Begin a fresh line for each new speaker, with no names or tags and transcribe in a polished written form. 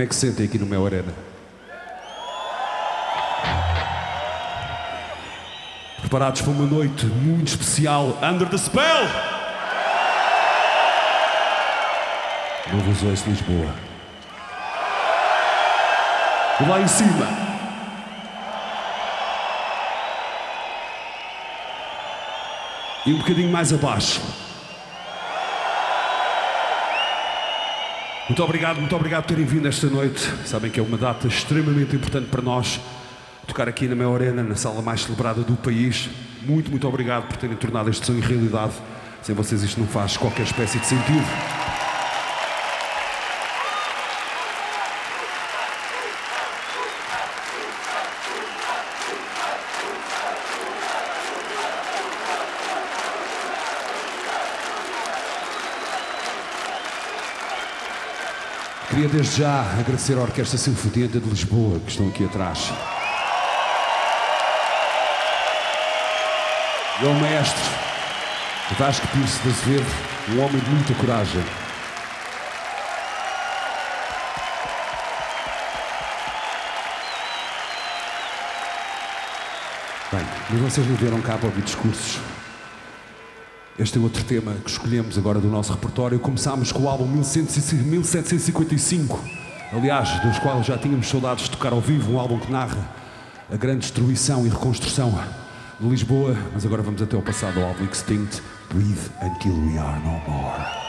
Como é que se sentem aqui no Mel Arena? Preparados para uma noite muito especial, Under the Spell! Novo Osões de Lisboa. E lá em cima, e um bocadinho mais abaixo. Muito obrigado por terem vindo esta noite. Sabem que é uma data extremamente importante para nós. Tocar aqui na Mel Arena, na sala mais celebrada do país. Muito obrigado por terem tornado este sonho realidade. Sem vocês isto não faz qualquer espécie de sentido. Queria desde já agradecer à Orquestra Sinfonieta de Lisboa, que estão aqui atrás. E ao maestro Vasco Pires de Azevedo, um homem de muita coragem. Bem, mas vocês não vieram cá para ouvir discursos. Este é outro tema que escolhemos agora do nosso repertório. Começámos com o álbum 1755, aliás, dos quais já tínhamos saudades de tocar ao vivo, um álbum que narra a grande destruição e reconstrução de Lisboa, mas agora vamos até ao passado, ao álbum Extinct, Breathe Until We Are No More.